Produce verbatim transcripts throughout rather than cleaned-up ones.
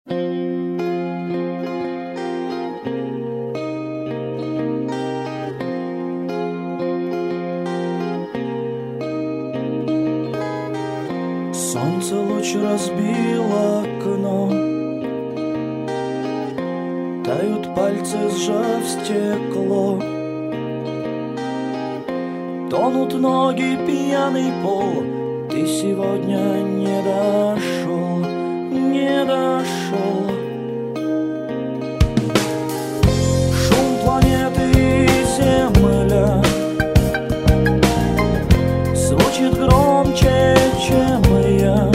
Солнце луч разбило окно, тают пальцы, сжав стекло. Тонут ноги, пьяный пол. Ты сегодня не дошел, не дошел. Шум планеты и земля звучит громче, чем я.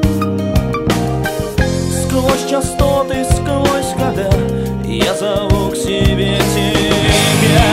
Сквозь частоты, сквозь года я зову к себе тебя.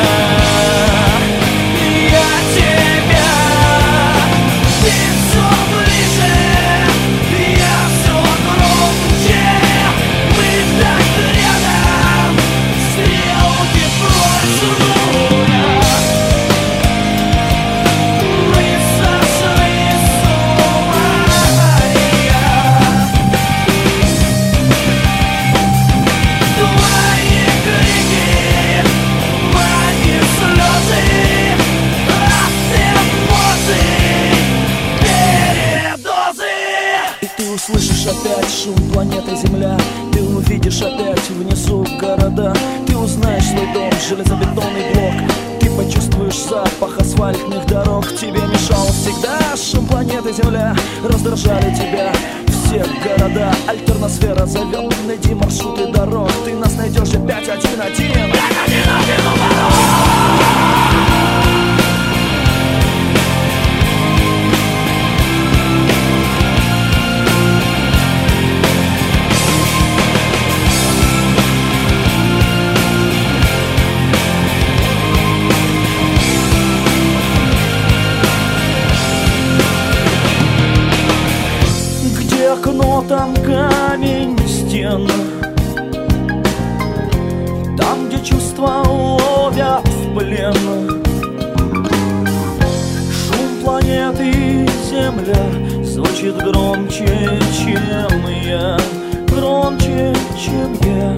Услышишь опять шум планеты Земля. Ты увидишь опять внизу города. Ты узнаешь свой дом, железобетонный блок. Ты почувствуешь запах асфальтных дорог. Тебе мешал всегда шум планеты Земля. Раздражали тебя все города. Альтерносфера зовет, найди маршруты дорог. Ты нас найдешь опять один-один. Один-один у ворот. Окно, там камень стен, там, где чувства ловят в плен. Шум планеты и земля звучит громче, чем я, громче, чем я.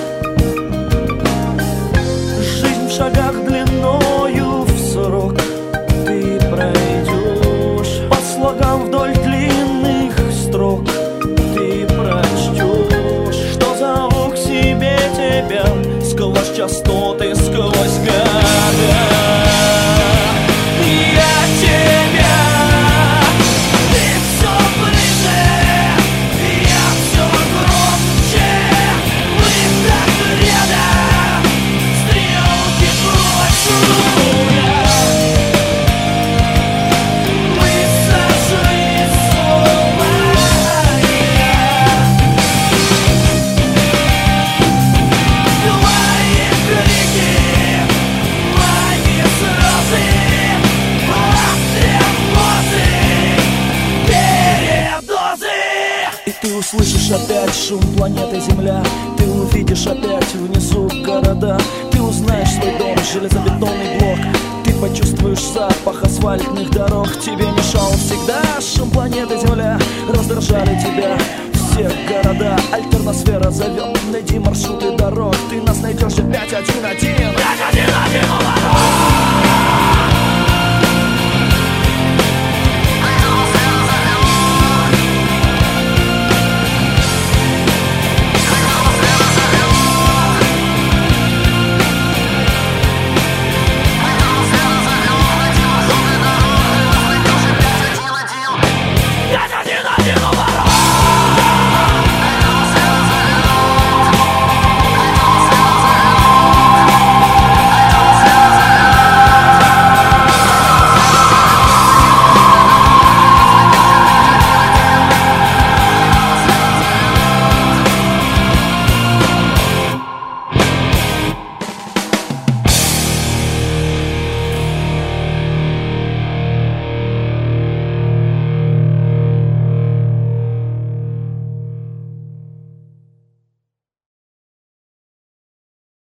Жизнь в шагах длиною в срок. Ты пройдешь по слогам вдоль длинных строк. Ты прочтешь, что зову к себе тебя сквозь частоты, сквозь года. Я тебя, ты все ближе, я все громче. Мы так рядом, стрелки прочь. Ты услышишь опять шум планеты Земля. Ты увидишь опять внизу города. Ты узнаешь свой дом, железобетонный блок. Ты почувствуешь запах асфальтных дорог. Тебе мешал всегда шум планеты Земля. Раздражали тебя все города. Альтерносфера зовет, найди маршруты дорог. Ты нас найдешь опять один-один.